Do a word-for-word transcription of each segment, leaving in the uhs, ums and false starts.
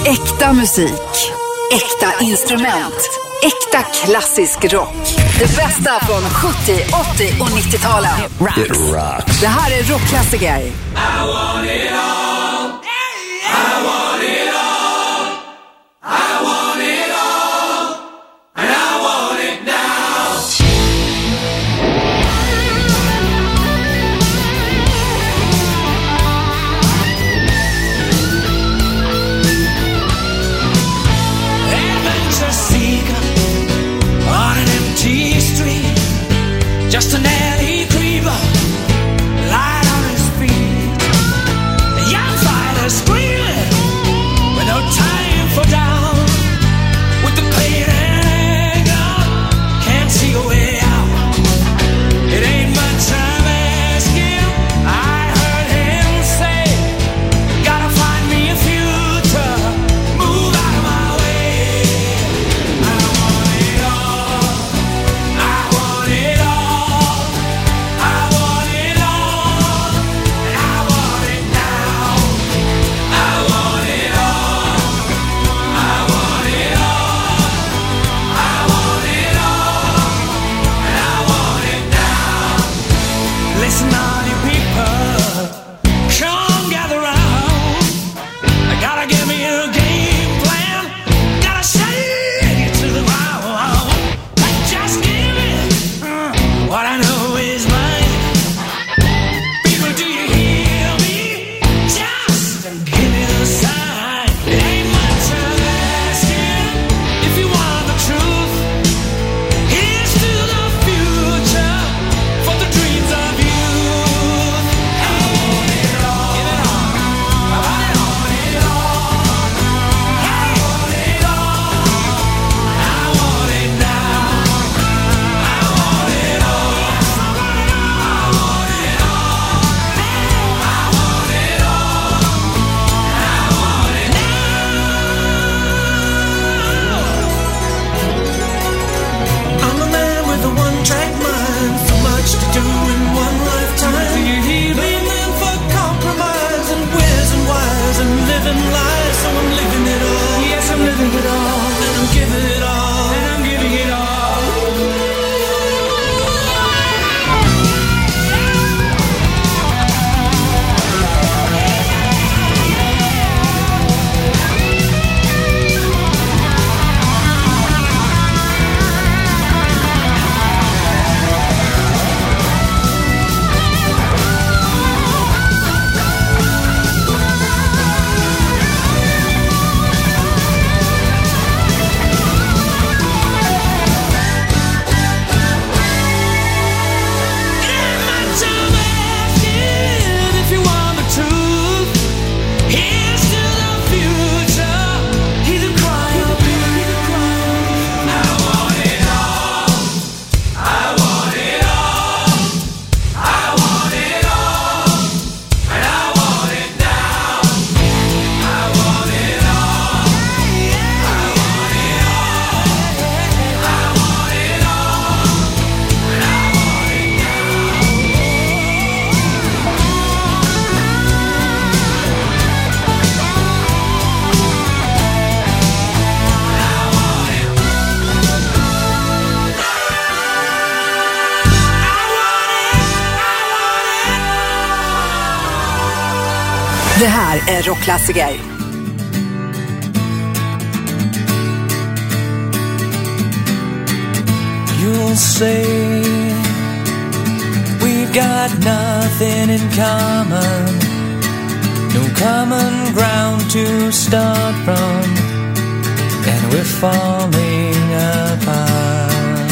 Äkta musik, äkta instrument, äkta klassisk rock. Det bästa från sjuttio, åttio och nittio-talen. It rocks. Det här är rockklassiker. I want it all. I want it all. I want it all. And I want it now. Adventure seeker on an empty street, just an alley creeper, light on his feet. A young fighter screaming with no time for down, with the pain and anger, can't see a way out. It ain't much I'm asking, I heard him say, gotta find me a future, move out of my way. I want it all, I want it all, I want it all, and I want it now. I want it all, I want it all, I want it all, and I want it now. Listen, all you people, come gather round. I gotta give me a game plan, gotta shake it to the ground. Just give me uh, what I know is mine. People, do you hear me? Just give me the sign. It ain't much I'm asking if you want the truth. Here's to the future for the dreams of youth. I want it all. Give it all. I want it all. It all. I want it all. I want it now. I want it all. I want it all. I want it all. I want it all. I want it now. I'm a man with a one-track mind, so much to do in one lifetime. Do you hear me? Men for compromise and where's and whys and living lies, so I'm living it all. Yes, I'm living it all, and I'm giving it all, and I'm giving it all. Det här är rockklassiker. You'll say we've got nothing in common, no common ground to start from, and we're falling apart.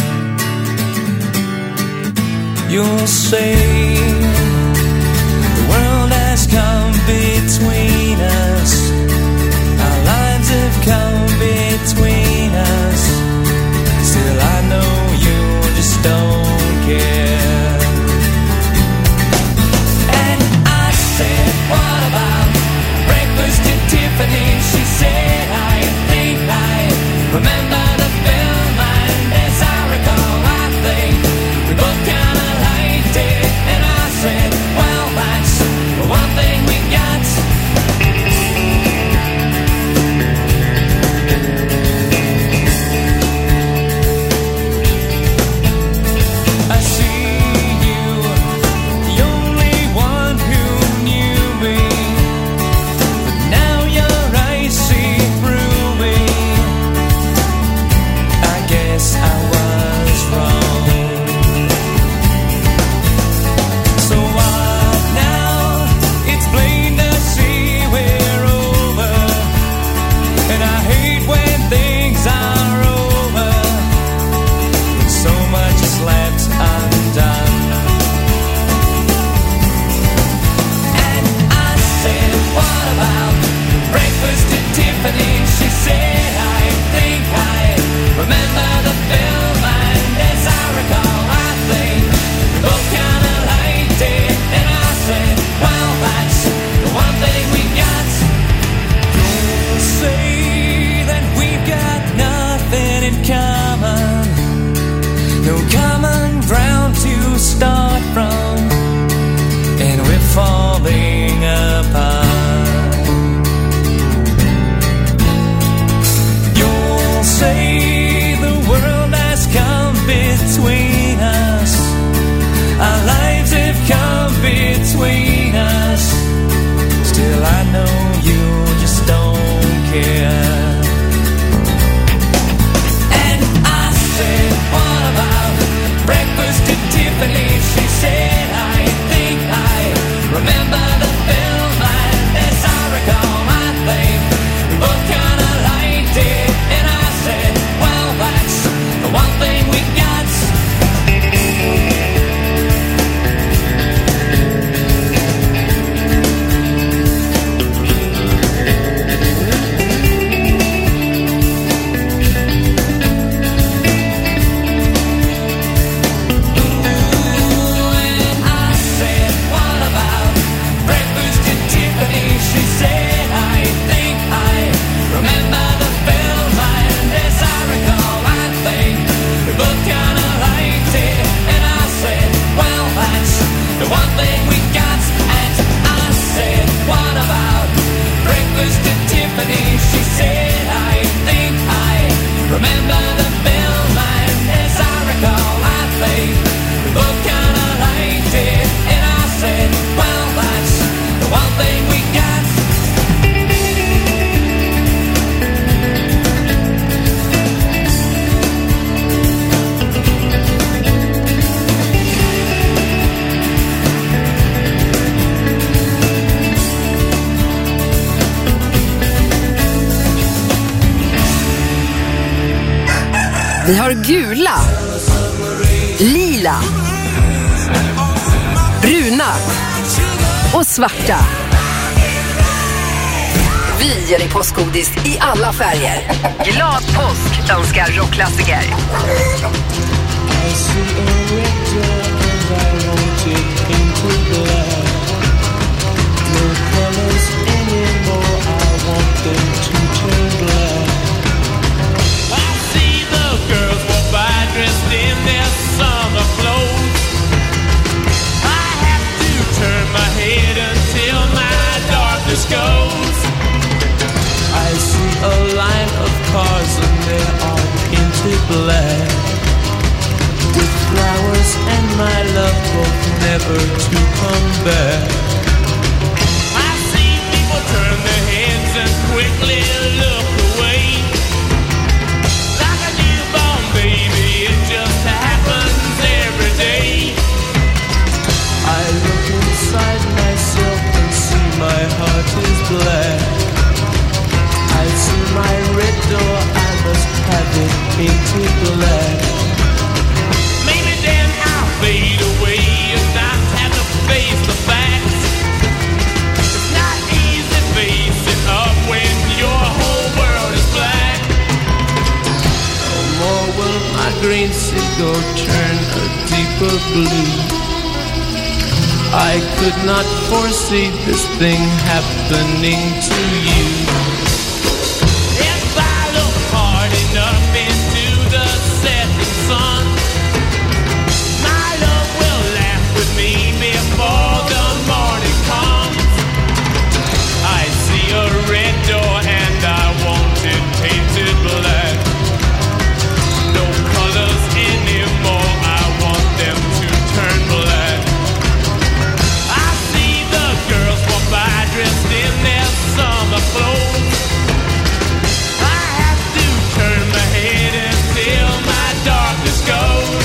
You'll say the world has come between us, our lives have come between us. Still I know you just don't care. And I said, what about breakfast at Tiffany's? She said, I think I remember the film, and as I recall, I think we both kinda liked it. And Vi har gula, lila, bruna och svarta. Vi ger dig påskgodis i alla färger. Glad påsk önskar rockklassiker. Dressed in their summer clothes, I have to turn my head until my darkness goes. I see a line of cars and they are painted black, with flowers and my love both never to come back. I see people turn their heads and quickly look away, like a newborn baby. Just happens every day. I look inside myself and see my heart is black. I see my red door, I must have it painted black. Maybe then I'll fade away and not have to face the facts. It's not easy facing up when your whole world is black. No more will my green seagull turn a deeper blue. I could not foresee this thing happening to you. If I look hard enough into the setting sun, my love will laugh with me before the morning comes. I see a red door and I want it painted black. No colors anymore, I want them to turn black. I see the girls walk by dressed in their summer clothes. I have to turn my head until my darkness goes.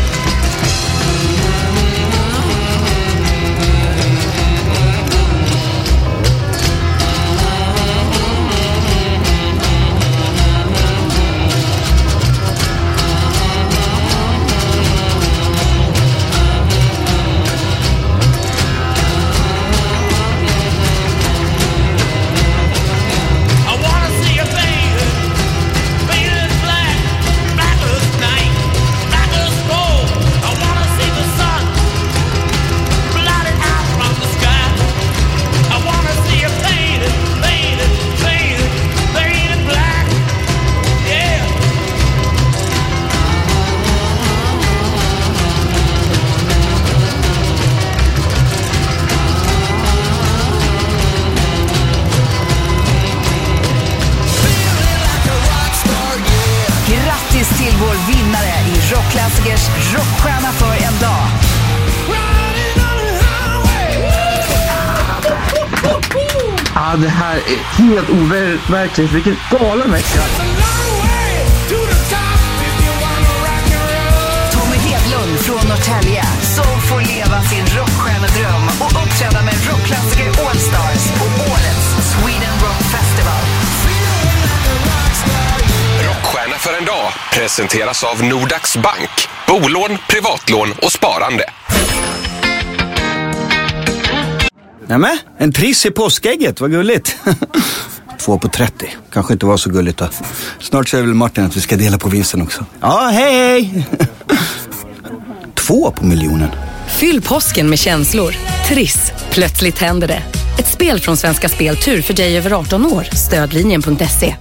Till vår vinnare i Rockklassikers rockstjärna för en dag. Ja, det här är helt overkligt. Vilken galen vecka. Tommy Hedlund från Norrtälje som får leva sin rockstjärnedröm och uppträda med rockklassiker All Stars på årets Sweden Rock Festival. Rockstjärna för en dag presenteras av Nordax Bank. Bolån, privatlån och sparande. Nämen, en triss i påskägget, vad gulligt. Två på trettio, kanske inte var så gulligt då. Snart säger väl Martin att vi ska dela på vinsten också. Ja, hej hej. Två på miljonen. Fyll påsken med känslor. Triss, plötsligt händer det. Ett spel från Svenska Spel Tur för dig över arton år. Stödlinjen punkt se.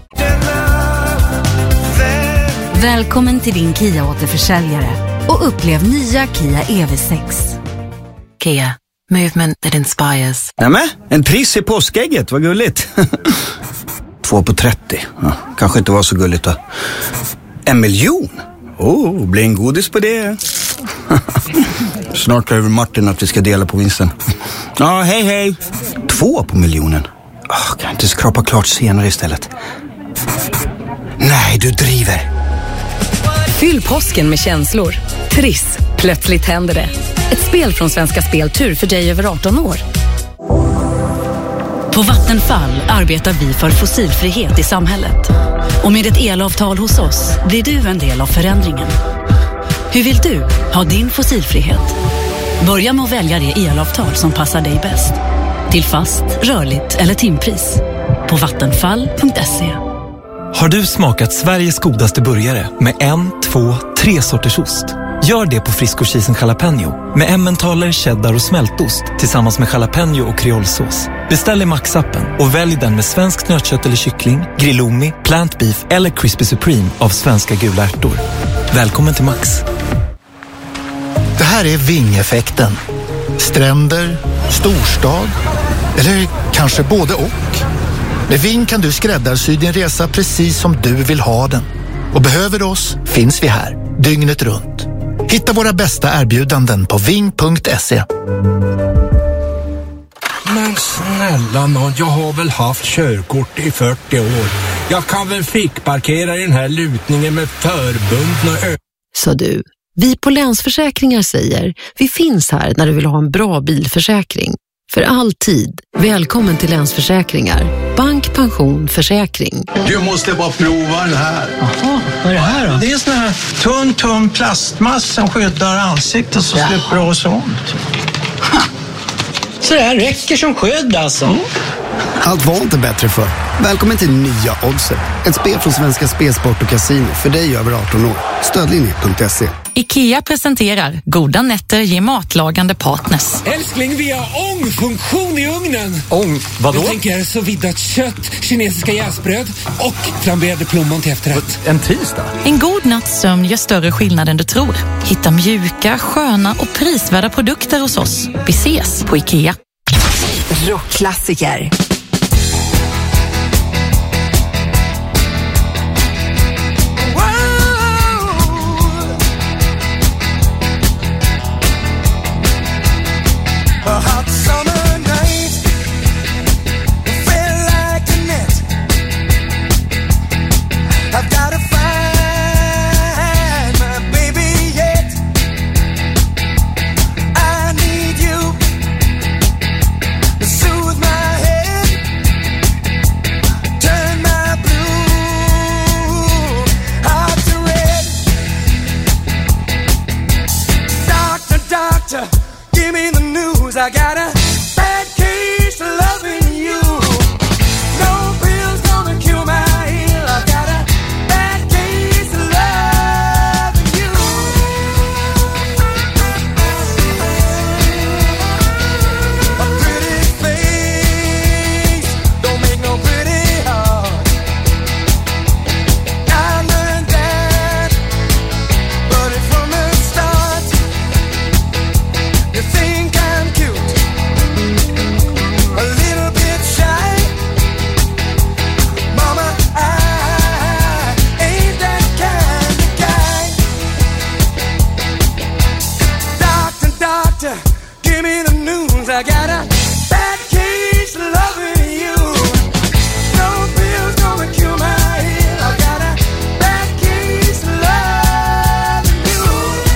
Välkommen till din Kia-återförsäljare och upplev nya Kia E V sex. Kia, movement that inspires. Nämen, en triss i påskägget, vad gulligt. Två på trettio, ja, kanske inte var så gulligt då. En miljon? Oh, blir en godis på det. Snart säger Martin att vi ska dela på vinsten. Ja, hej hej. Två på miljonen. Oh, kan jag inte skrapa klart senare istället? Nej, du driver. Fyll påsken med känslor. Triss, plötsligt händer det. Ett spel från Svenska Spel Tur för dig över arton år. På Vattenfall arbetar vi för fossilfrihet i samhället. Och med ett elavtal hos oss blir du en del av förändringen. Hur vill du ha din fossilfrihet? Börja med att välja det elavtal som passar dig bäst. Till fast, rörligt eller timpris. På vattenfall punkt se. Har du smakat Sveriges godaste burgare med en, två, tre sorters ost? Gör det på Frisco Cheese Jalapeno med emmentaler, cheddar och smältost tillsammans med jalapeno och kreolsås. Beställ i Max-appen och välj den med svensk nötkött eller kyckling, grillomi, plant beef eller crispy supreme av svenska gula ärtor. Välkommen till Max. Det här är Ving-effekten. Stränder, storstad eller kanske både och. Med Ving kan du skräddarsy din resa precis som du vill ha den. Och behöver du oss finns vi här, dygnet runt. Hitta våra bästa erbjudanden på ving punkt se. Men snälla nån, jag har väl haft körkort i fyrtio år. Jag kan väl fick parkera i den här lutningen med förbundna ö... Så du, vi på Länsförsäkringar säger, vi finns här när du vill ha en bra bilförsäkring. För alltid. Välkommen till Länsförsäkringar. Bank, pension, försäkring. Du måste bara prova den här. Jaha, vad är det här då? Det är en sån här tunn, tunn plastmassa som skyddar ansiktet så ja. Slipper du ha sånt. Så det här räcker som skydd alltså. Mm. Allt var inte bättre för. Välkommen till nya Oddset. Ett spel från Svenska Spelsport och Casino för dig över arton år. Stödlinje punkt se. IKEA presenterar Goda nätter ger matlagande partners. Älskling, vi har ångfunktion i ugnen. Ång? Vadå? Jag tänker så viddat kött, kinesiska jäsbröd och flamberade plommon till efterrätt. En tisdag? En god natts sömn gör större skillnad än du tror. Hitta mjuka, sköna och prisvärda produkter hos oss. Vi ses på IKEA. Rockklassiker. A hot summer night, it felt like a net. I've gotta find my baby yet. I need you to soothe my head, turn my blue heart to red. Doctor, doctor, give me the news. I got a bad case of loving you. No pill's gonna cure my ill. I got a bad case of loving you. A pretty face don't make no pretty heart. I learned that, but it's from the start. You think I'm cute, a little bit shy. Mama, I ain't that kind of guy. Doctor, doctor, give me the news. I got a bad case of loving you. No pill's gonna cure my ill. I got a bad case of loving you.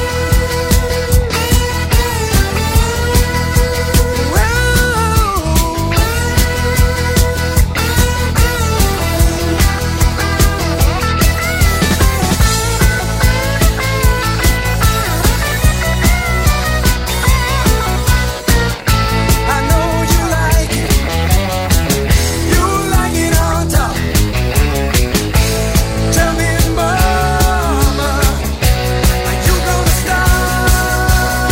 I know you like it. You like it on top. Tell me, mama, are you gonna stop?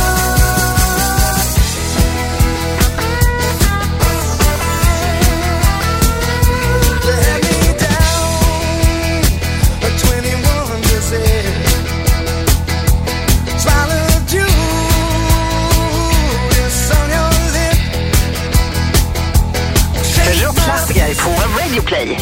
You had me down, a twenty-one percent. Swallowed you, it's on your lip. Rockklassiker på Radio Play.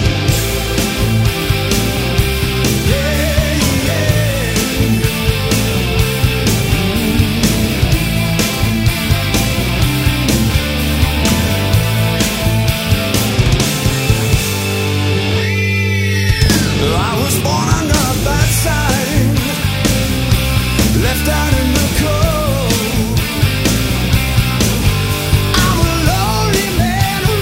I was born under a bad sign, left out in the cold. I'm a lonely man who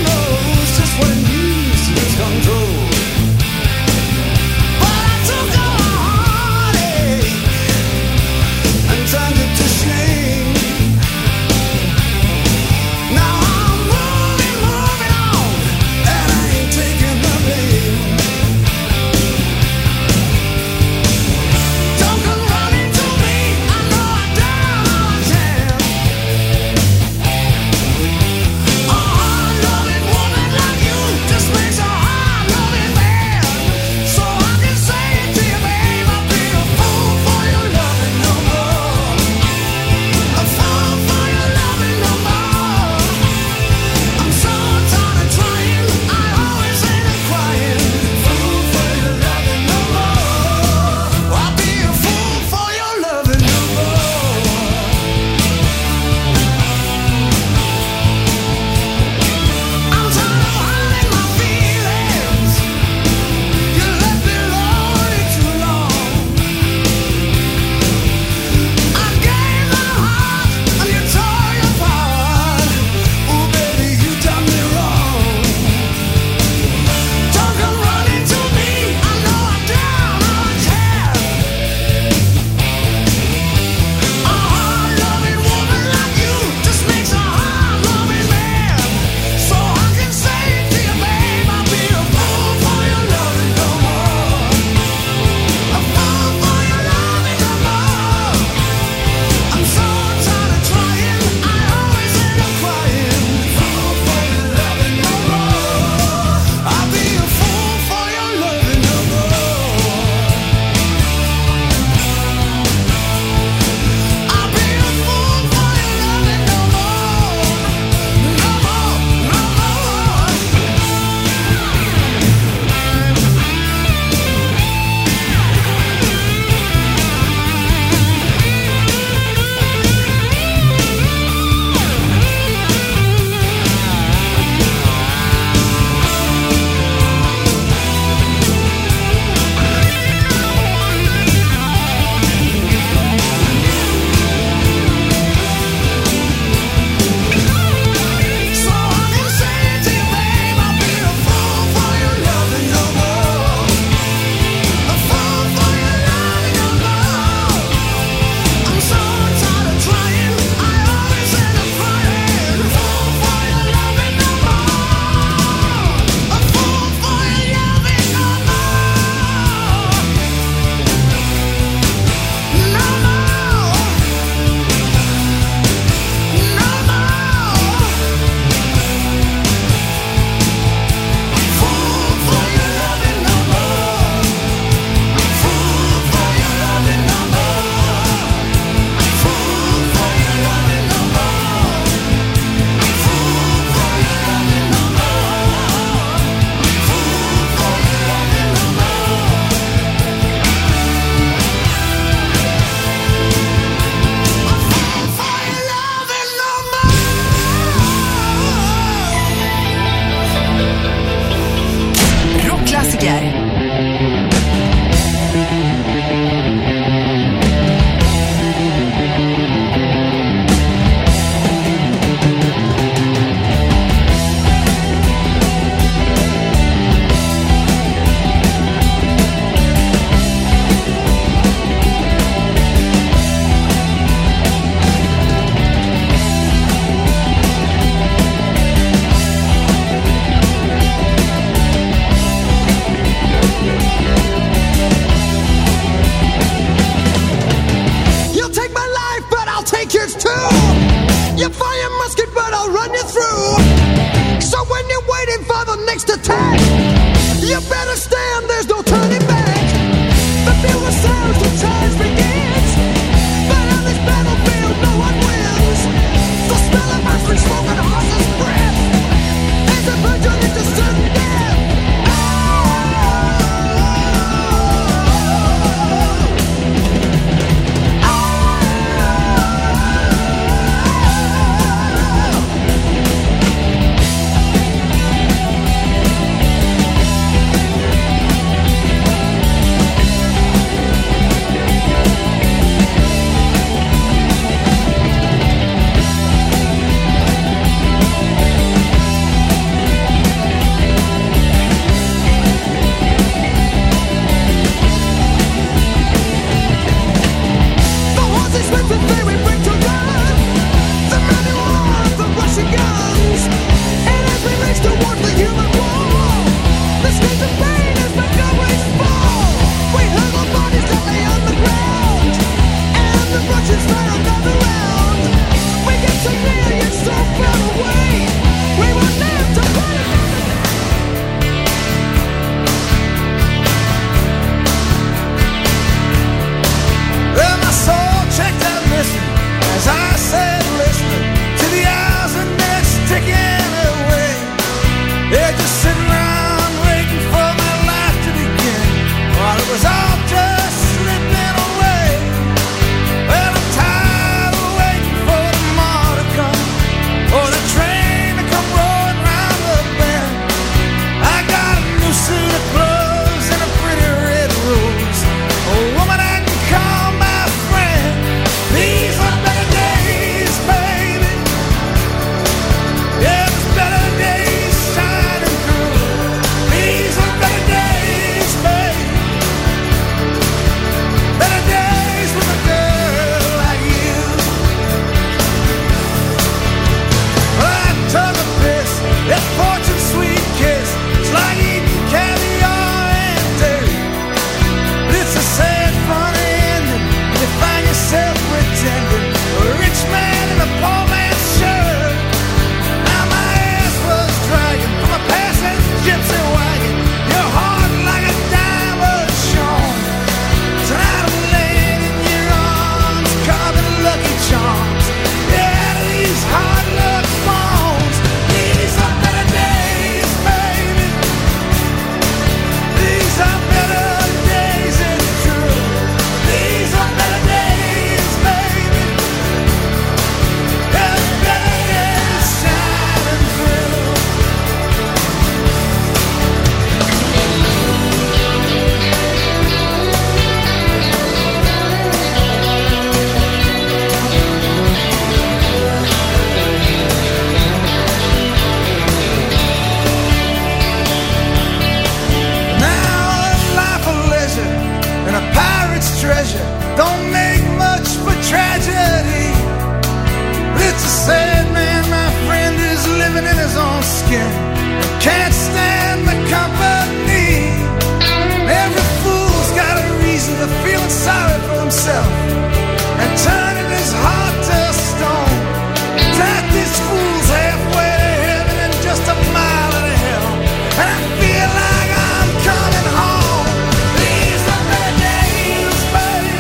skin. Can't stand the company. Every fool's got a reason to feel sorry for himself and turning his heart to stone. Drive these fools halfway to heaven and just a mile to hell. And I feel like I'm coming home. These are better days, baby.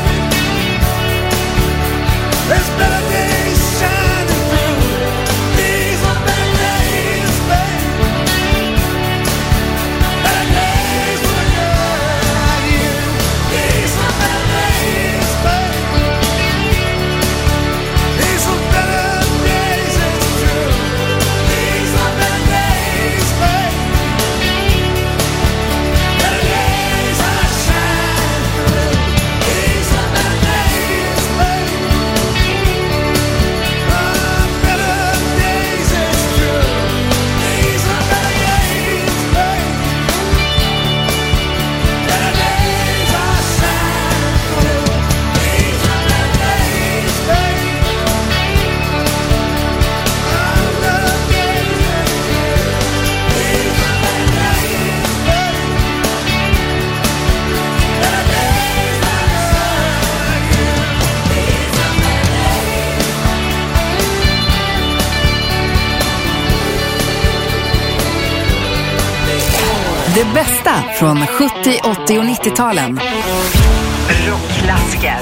There's better days shining through. These are better days, baby. Better days with a girl like you. These are better days, baby. These are better days, it's true. These are better days, baby. Better days I shine through. These are better days, baby. Ah, better days, it's true. These are better days, baby. Better days I shine through. These are better days, baby. Ah, better days, it's true. These are better days, baby. Better days I shine through. These are better Det bästa från sjuttio, åttio och nittio-talen. Rockklassiker.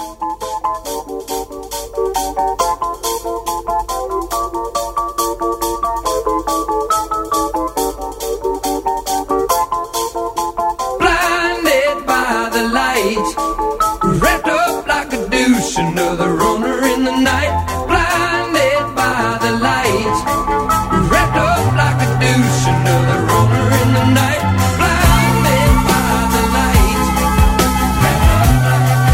Blinded by the light, wrapped up like a douche, another runner in the night. Blinded by the light, wrapped up like a douche, another runner in the night. Blinded by the light, wrapped up like a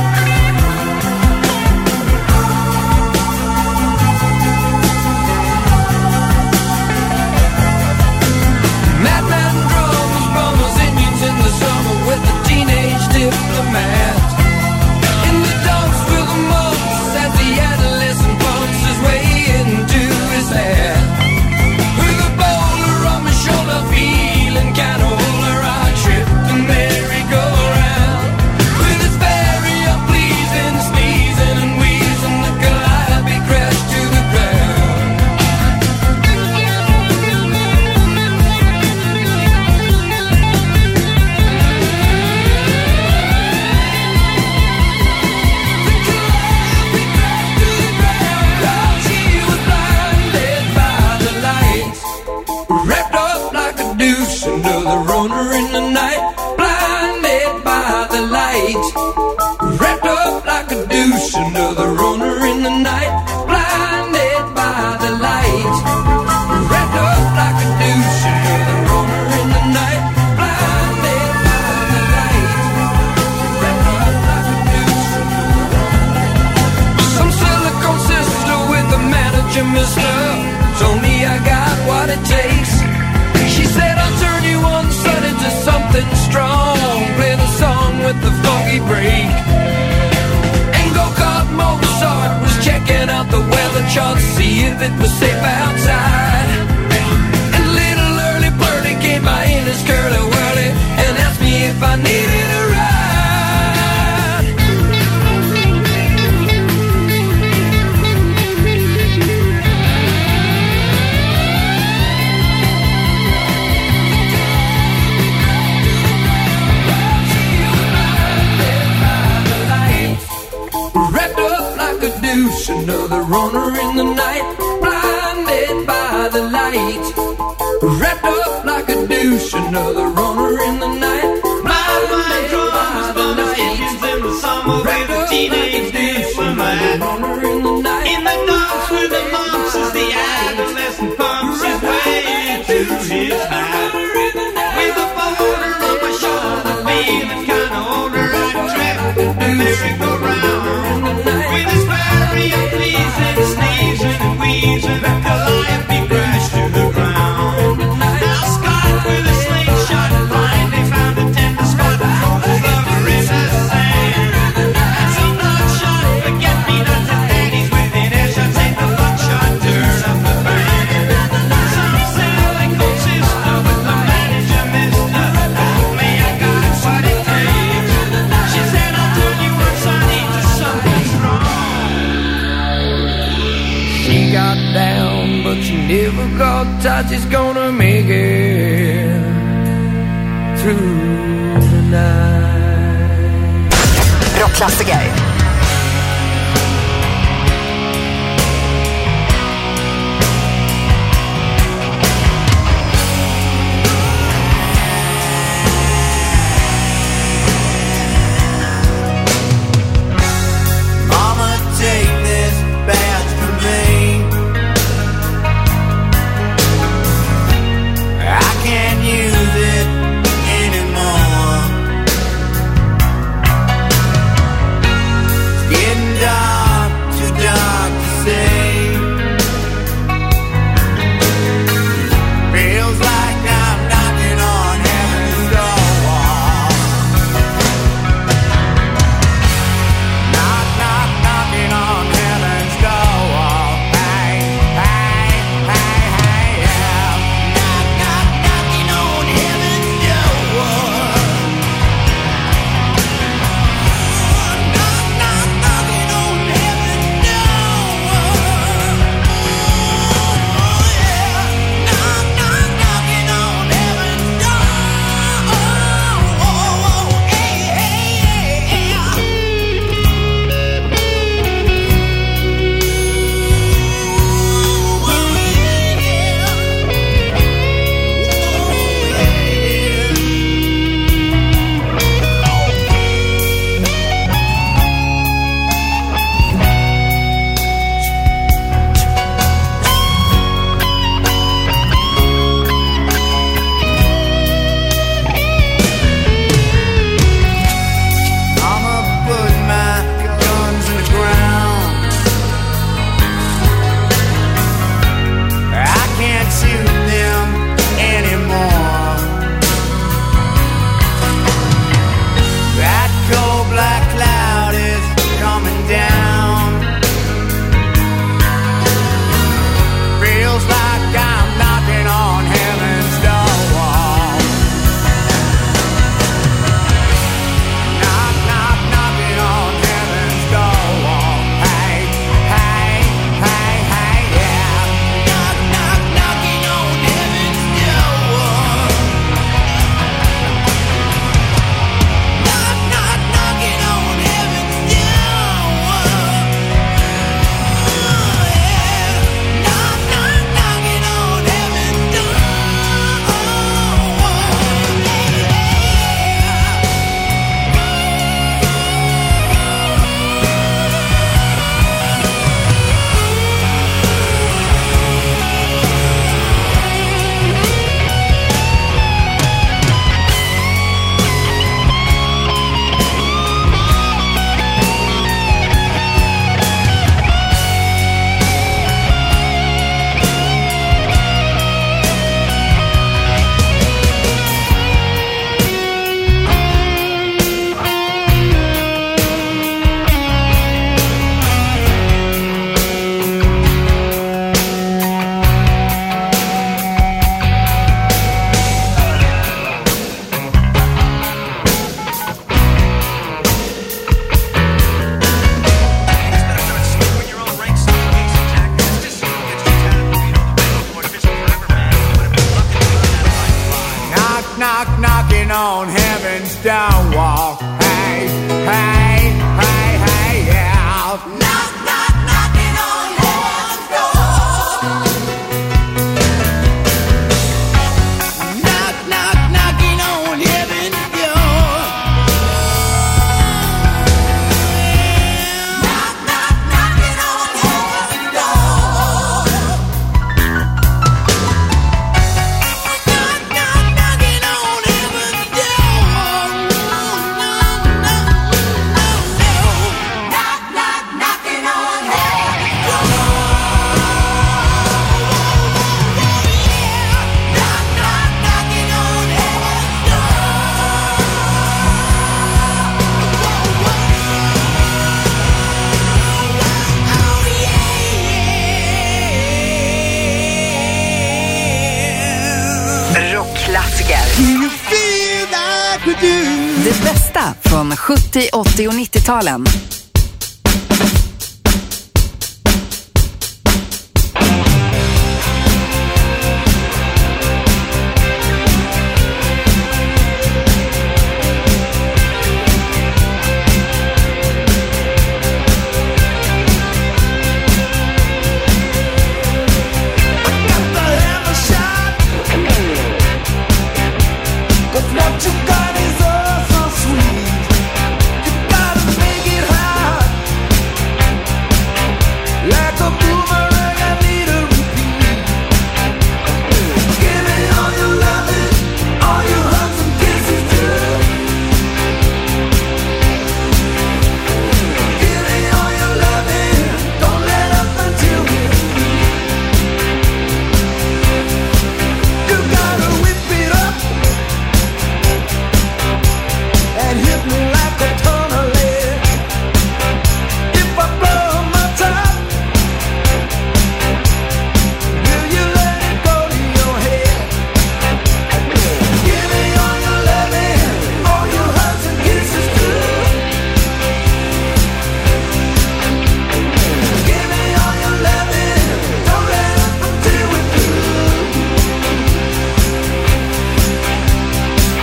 Madman drums, bummers, Indians in the summer with a teenage diplomat. In the dumps with the monks as the adolescent pumps his way into his hat. With a bowler on my shoulder, feeling kind of older, I tripped the merry-go-round. With his very unpleasing sneezing and wheezing, the calliope crashed to the ground. She was blinded by the light, wrapped up like a douche, another runner in the night. Blinded by the light, wrapped up like a douche, another runner in the night. Blinded by the light, wrapped up like a douche, another runner in the night. Blinded by the light, wrapped up like a douche. Some silicone sister with the manager, mister, told me I got what it takes. She said I'll turn you on sun into something strong. Play the song with the funky break. And go-kart Mozart was checking out the weather chart, see if it was safe outside. And little early birdie came by in his curly-whirly and asked me if I needed a ride. Wrapped up like a douche, another runner in the night. Blinded by the light, wrapped up like a douche, another runner in the night. Blinded by the light, in the summer with a teenage diplomat. In the night, in the dark with the mumps as the adolescent pumps his way into his hat. With a boulder on my shoulder, feeling kinda older, I trapped the merry-go-round. With his very unpleasing sneezing and wheezing, the calliope crashed to the ground. Now Scott with a slingshot Everybody's gonna make it through the night. Rockklassiker. Det bästa från sjuttio, åttio och nittio-talen.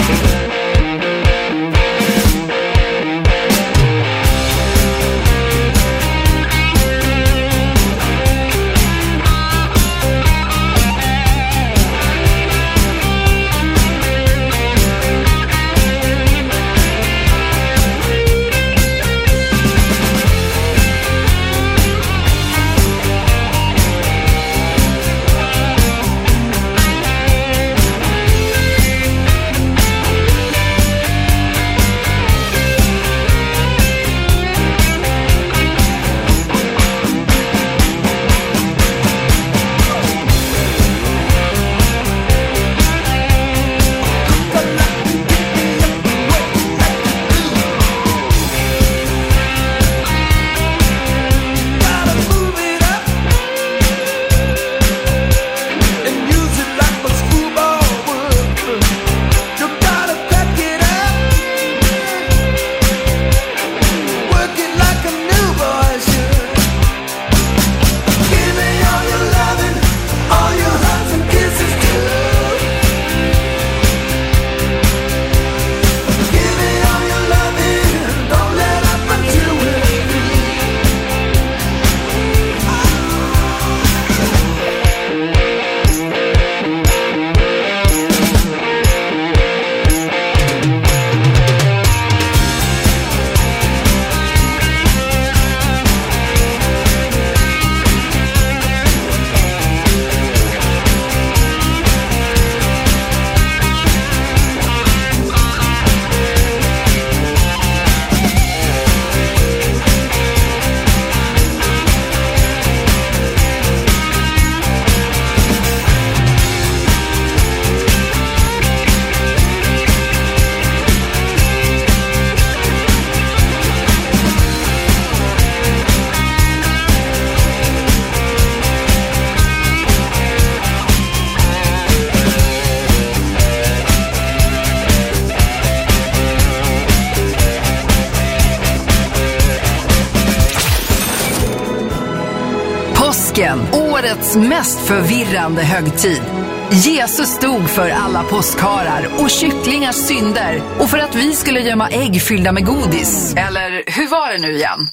Påsken, årets mest förvirrande högtid. Jesus stod för alla påskharar och kycklingars synder och för att vi skulle gömma ägg fyllda med godis. Eller hur var det nu igen?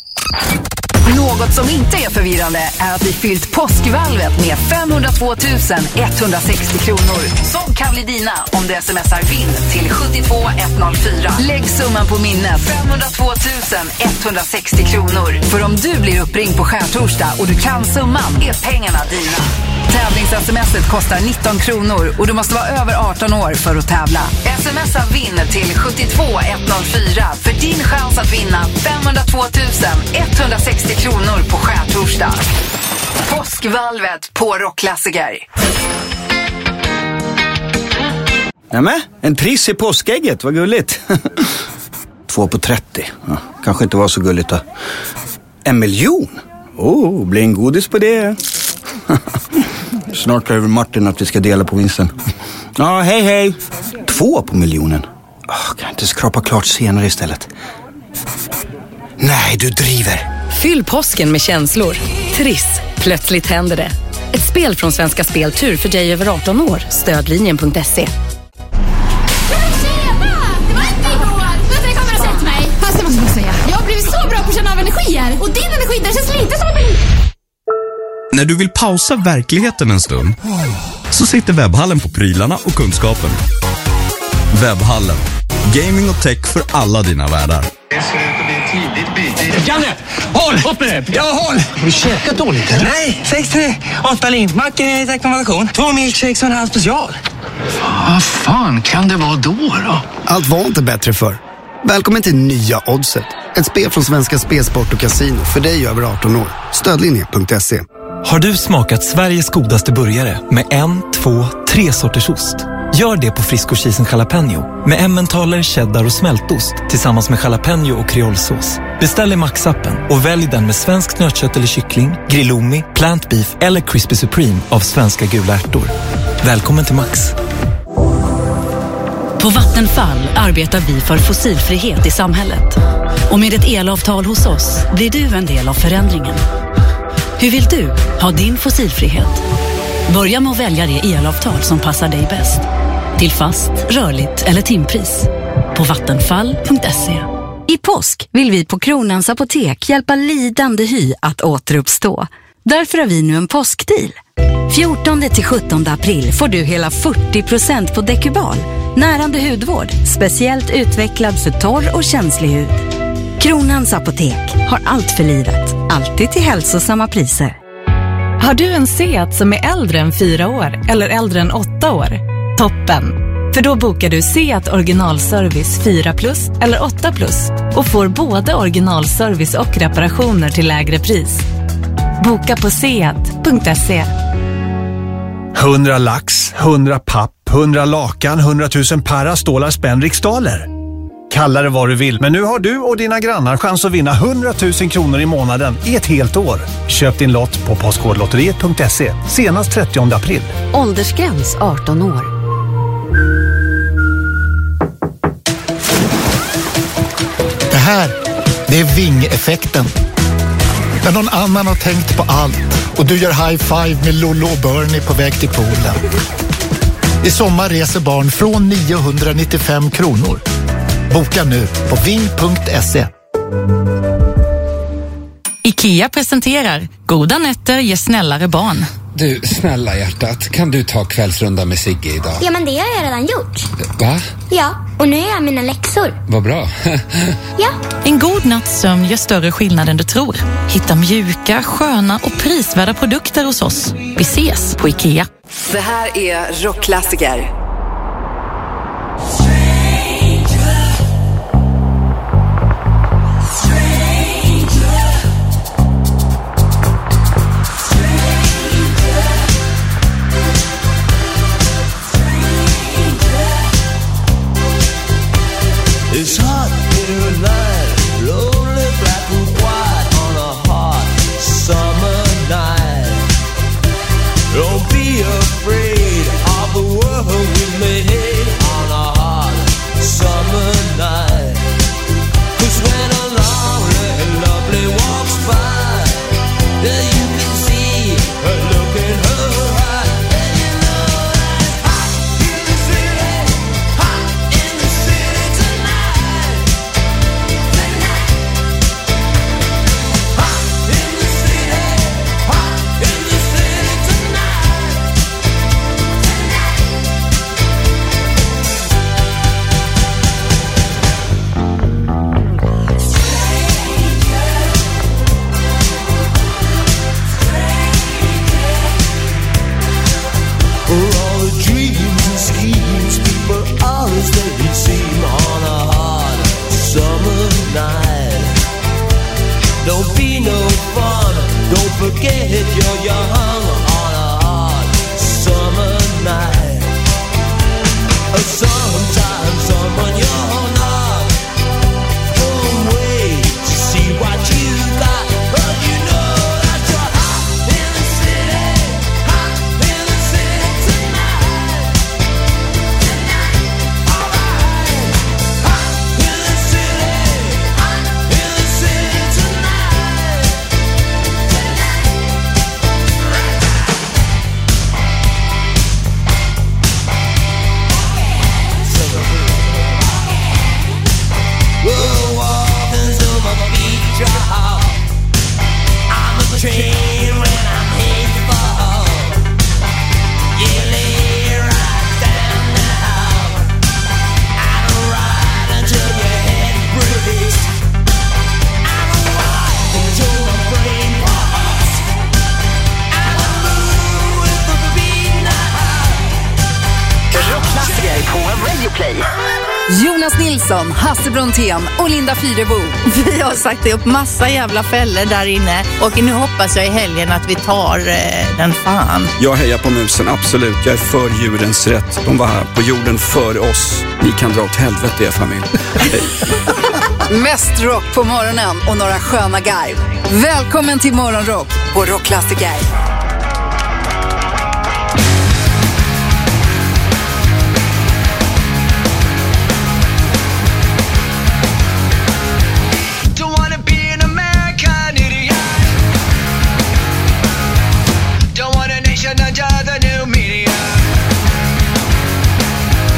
Något som inte är förvirrande är att vi fyllt påskvalvet med femhundratvå tusen etthundrasextio kronor som kan bli dina om du smsar vinn till sju två ett noll fyra. Lägg summan på minnet femhundratvå tusen etthundrasextio kronor. För om du blir uppringd på skärtorsdag och du kan summan är pengarna dina. Tävlings-smset kostar nitton kronor och du måste vara över arton år för att tävla. Smsa vinn till sju två ett noll fyra för din chans att vinna femhundratvå tusen etthundrasextio kronor på skärtorsdag. Påskvalvet på Rockklassiker. Nämen, en triss i påskägget, vad gulligt. Två på trettio, ja, kanske inte var så gulligt då. En miljon? Oh, blir en godis på det. Snart kräver Martin att vi ska dela på vinsten. Ja, hej hej. Två på miljonen. Oh, kan jag inte skrapa klart senare istället? Nej, du driver. Fyll påsken med känslor. Triss, plötsligt händer det. Ett spel från Svenska Spel Tur för dig över arton år. Stödlinjen punkt se. Jag har blivit så bra på att känna av energier. Och din energi, den känns lite som att... När du vill pausa verkligheten en stund så sitter Webbhallen på prylarna och kunskapen. Webbhallen. Gaming och tech för alla dina världar. Janne, håll! Upp med det! Jag håll! Har du käkat dåligt eller? Nej, sex tre. åtta limpmackor i rekommendation. Två milkshakes och en halv special. Vad fan kan det vara då då? Allt var inte bättre för. Välkommen till nya Oddset. Ett spel från Svenska Spelsport och Casino för dig över arton år. Stödlinje punkt se. Har du smakat Sveriges godaste burgare med en, två, tre sorters ost? Gör det på friskocheesen Jalapeno med emmentaler, cheddar och smältost tillsammans med jalapeno och kreolsås. Beställ i Max-appen och välj den med svenskt nötkött eller kyckling, grillomi, plant beef eller crispy supreme av svenska gula ärtor. Välkommen till Max. På Vattenfall arbetar vi för fossilfrihet i samhället. Och med ett elavtal hos oss blir du en del av förändringen. Hur vill du ha din fossilfrihet? Börja med att välja det elavtal som passar dig bäst. till fast, rörligt eller timpris. På vattenfall punkt se. I påsk vill vi på Kronans Apotek hjälpa lidande hy att återuppstå. Därför har vi nu en påskdeal. fjortonde till sjuttonde april får du hela fyrtio procent på Decubal. Närande hudvård, speciellt utvecklad för torr och känslig hud. Kronans Apotek har allt för livet, alltid till hälsosamma priser. Har du en Seat som är äldre än fyra år eller äldre än åtta år? Toppen! För då bokar du Seat originalservice fyra plus eller åtta plus och får både originalservice och reparationer till lägre pris. Boka på seat punkt se. hundra lax, hundra papp, hundra lakan, hundratusen parastålar spänn riksdaler. Kalla det vad du vill, men nu har du och dina grannar chans att vinna hundratusen kronor i månaden i ett helt år. Köp din lott på postkodlotteriet punkt se senast trettionde april. Åldersgräns arton år. Det här, det är Ving-effekten. När någon annan har tänkt på allt och du gör high five med Lolo och Bernie på väg till poolen. I sommar reser barn från niohundranittiofem kronor. Boka nu på ving punkt se. IKEA presenterar Goda nätter ger snällare barn. Du, snälla hjärtat, kan du ta kvällsrunda med Sigge idag? Ja, men det har jag redan gjort. Va? Ja, och nu är jag mina läxor. Vad bra. Ja. En god natts sömn gör större skillnad än du tror. Hitta mjuka, sköna och prisvärda produkter hos oss. Vi ses på IKEA. Det här är rockklassiker. It's hot in the night, lonely black and white on a hot summer night. Don't be afraid of the world we made on a hot summer night. 'Cause when a lonely and lovely walks by, then you can see her look in her eye. And you know it's hot in the city, hot in the city tonight. Tonight. Hot in the city, hot in the city tonight. For all the dreams and schemes people always they seem on a hot summer night. Don't be no fun, don't forget you're young on a hot summer night. Sometimes someone you're not, don't wait to see what you got, but you know that you're hot in the city, hot in the city tonight. Tonight, alright. Hot in the city, hot in the city tonight. We'll walk until my feet drop. I'm a train when I'm hit for. You lay right down now. I don't ride until your head breaks. I don't ride until my brain pops. I don't move with the beat now. Rockklassiker på Radio Play. Jonas Nilsson, Hasse Brontén och Linda Fyrebo. Vi har sagt upp massa jävla fällor där inne och nu hoppas jag i helgen att vi tar eh, den fan. Jag hejar på musen, absolut. Jag är för djurens rätt. De var här på jorden före oss. Ni kan dra åt helvete, er familj. Hej. Mest rock på morgonen och några sköna garv. Välkommen till Morgonrock på Rockklassiker. Don't wanna be an American idiot. Don't want a nation under the new media.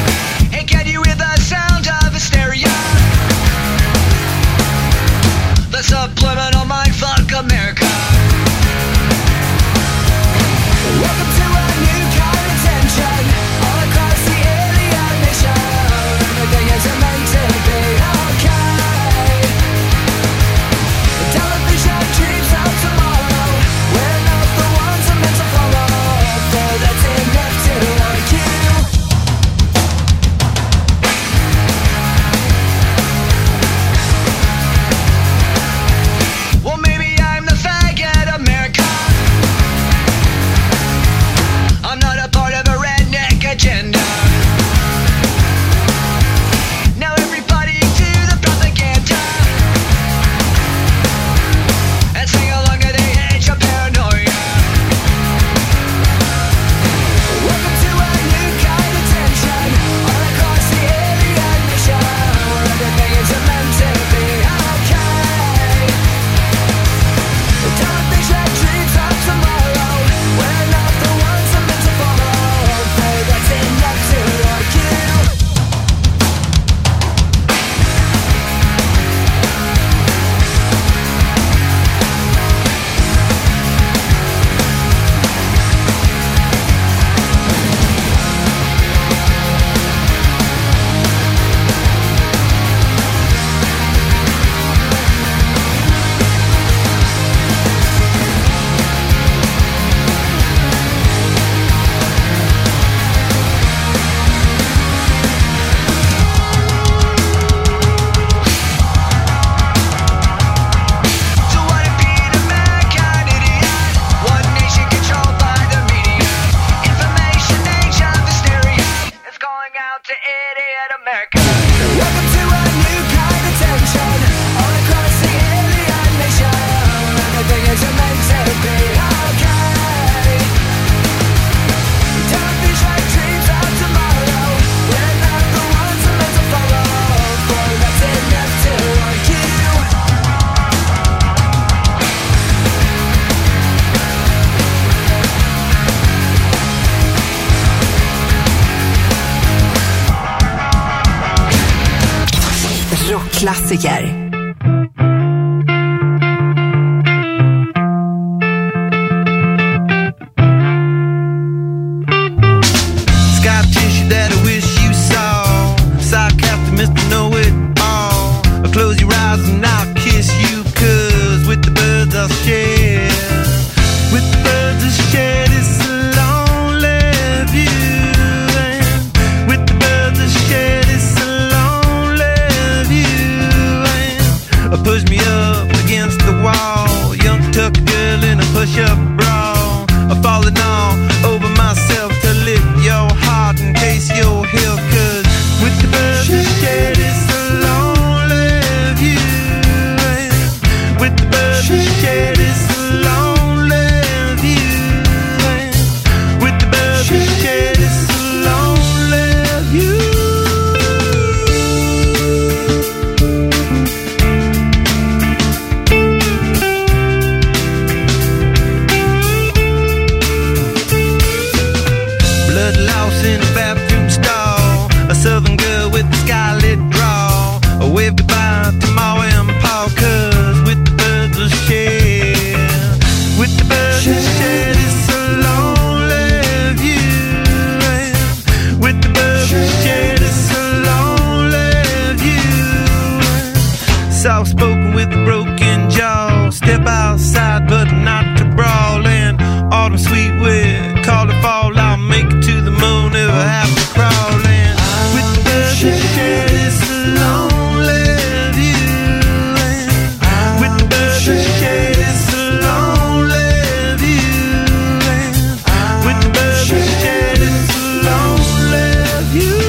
white America. Welcome to a new kind of tension all across the alien nation. Everything is meant to be okay. Don't these like dreams of tomorrow. We're not the ones who meant to follow. For that's enough to warn you. Rockklassiker. Scar tissue that I wish you saw. Sarcastic Mister Know-It-All. I'll close your eyes and I'll kiss you. Cause with the birds I'll share. With the birds I'll share this lonely view. And with the birds I'll share this push me up against the wall. Young tuck girl in a push-up bra. I'm falling all over myself to lift your heart in case you're here. Cause with the birds I share this lonely view. With the birds I share this lonely view. With the birds I share this lonely view. In a bathroom stall, a southern girl with a scarlet draw. I wave goodbye to Ma and Pa. Cause with the birds I'll share. With the birds I'll share this lonely view. With the birds I'll share this lonely view. Soft spoken with a broken jaw. Step outside but not to brawl. And autumn sweet with call it fall. I'll make it to the moon if I have to crawl in. With the birds I share this lonely view. With the birds I share this lonely view. With the birds I share this lonely view.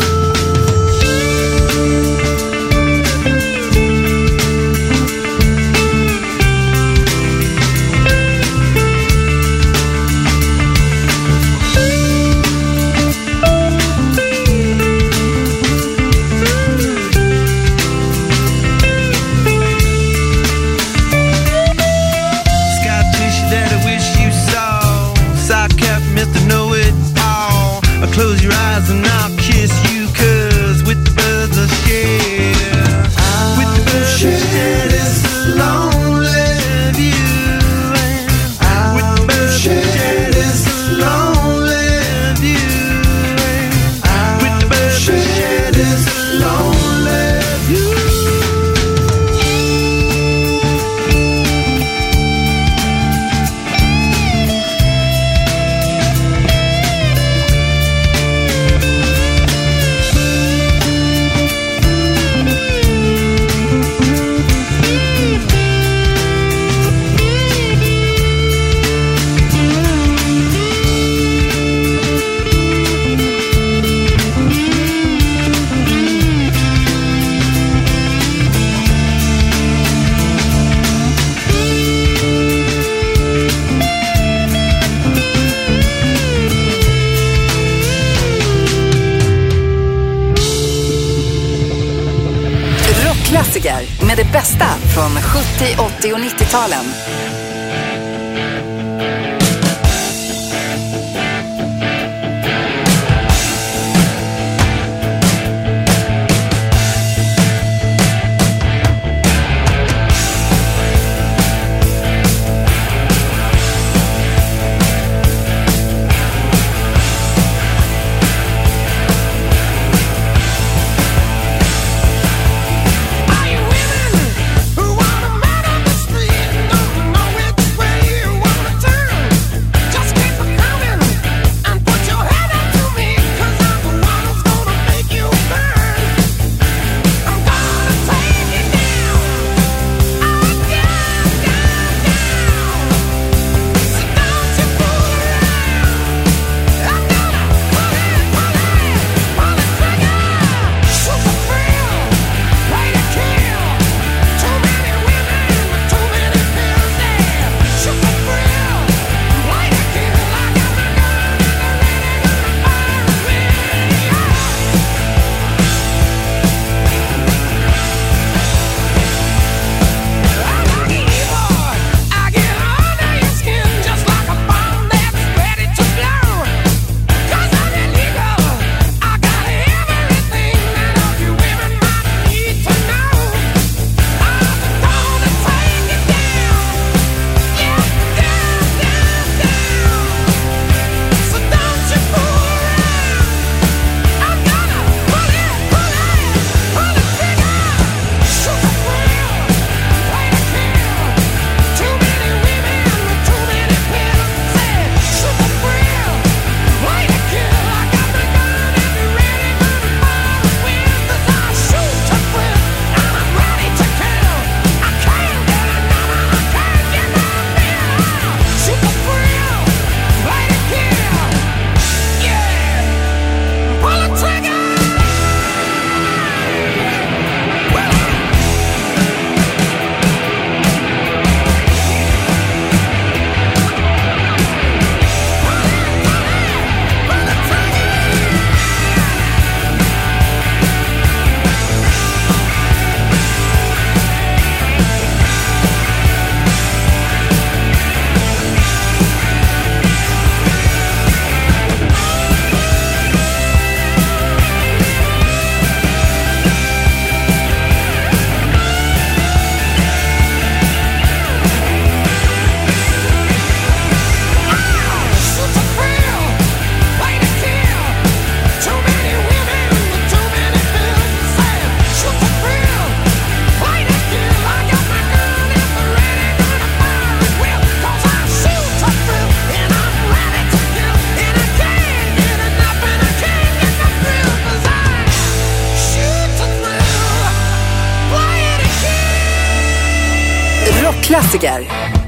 Close your eyes and I'll kiss you. Cause with the birds I'll share. With the birds I'll share this lonely view. With the birds I'll share this lonely view. With the birds I'll share this lonely view. Klassiker med det bästa från sjuttio, åttio och nittio-talen. Are you women who wanna man on the street? Don't know it. rockklassiker.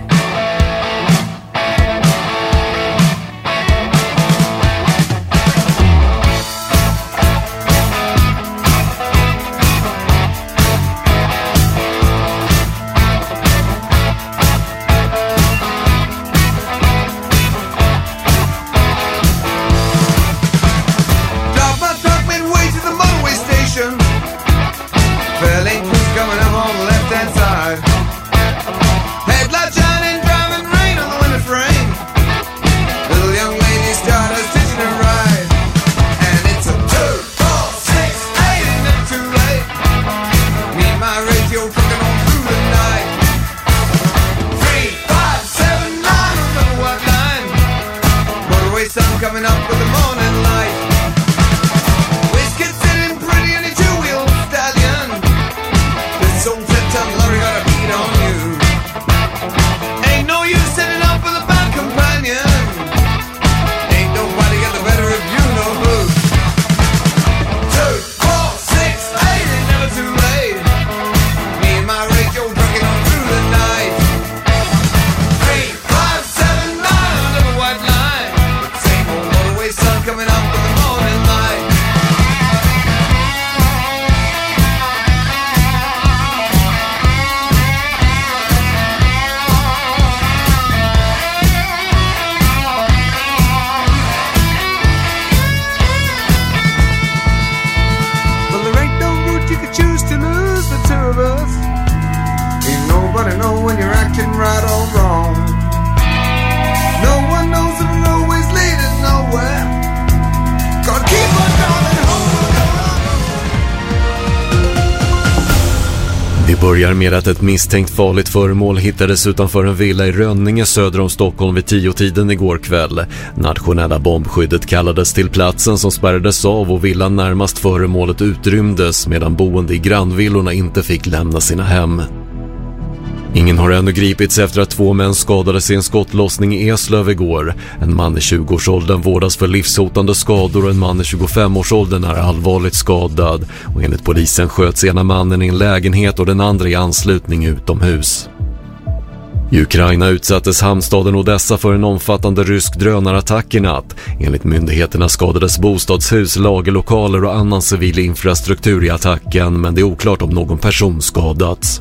Vi börjar med att ett misstänkt farligt föremål hittades utanför en villa i Rönninge söder om Stockholm vid tio-tiden igår kväll. Nationella bombskyddet kallades till platsen som spärrades av och villan närmast föremålet utrymdes medan boende i grannvillorna inte fick lämna sina hem. Ingen har ännu gripits efter att två män skadades i en skottlossning i Eslöv igår. En man i tjugo-årsåldern vårdas för livshotande skador och en man i tjugofem-årsåldern är allvarligt skadad. Och enligt polisen sköts ena mannen i en lägenhet och den andra i anslutning utomhus. I Ukraina utsattes hamnstaden Odessa för en omfattande rysk drönarattack i natt. Enligt myndigheterna skadades bostadshus, lagerlokaler och annan civil infrastruktur i attacken, men det är oklart om någon person skadats.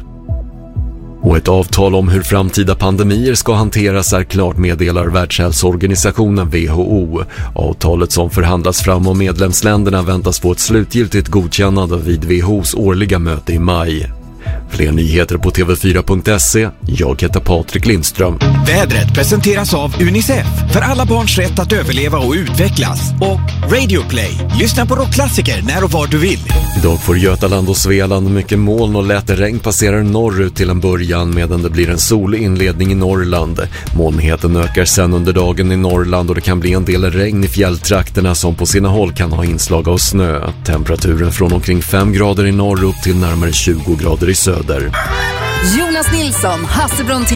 Och ett avtal om hur framtida pandemier ska hanteras är klart, meddelar Världshälsoorganisationen W H O. Avtalet som förhandlas fram av medlemsländerna väntas få ett slutgiltigt godkännande vid W H O:s årliga möte i maj. Fler nyheter på T V fyra punkt se. Jag heter Patrik Lindström. Vädret presenteras av Unicef för alla barns rätt att överleva och utvecklas. Och Radio Play. Lyssna på rockklassiker när och var du vill. Idag får Götaland och Svealand mycket moln och lätt regn passerar norrut till en början, medan det blir en solig inledning i Norrland. Molnigheten ökar sen under dagen i Norrland och det kan bli en del regn i fjälltrakterna som på sina håll kan ha inslag av snö. Temperaturen från omkring fem grader i norr upp till närmare tjugo grader i söder. Jonas Nilsson, Hasse Brontén.